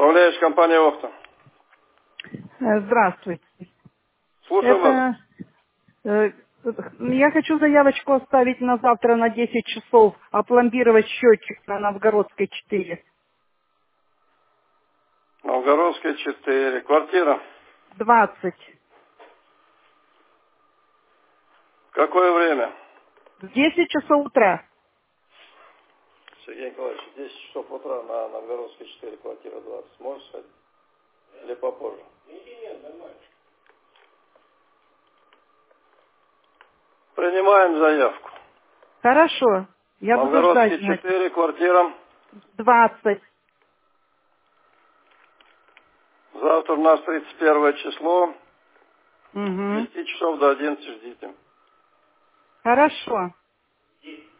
Управляешь компанией «Охта». Здравствуйте. Слушаю вас. Я хочу заявочку оставить на завтра на 10 часов, опломбировать счетчик на Новгородской 4. Новгородская 4. Квартира. 20. Какое время? В 10 часов утра. Сергей Николаевич, 10 часов утра на Новгородской 4, квартира 20. Можешь сходить? Или попозже? Нет, нормально. Принимаем заявку. Хорошо. Я буду ждать, Новгородский значит. 4, квартира. 20. Завтра у нас 31 число. С Угу. 10 часов до 11 ждите. Хорошо.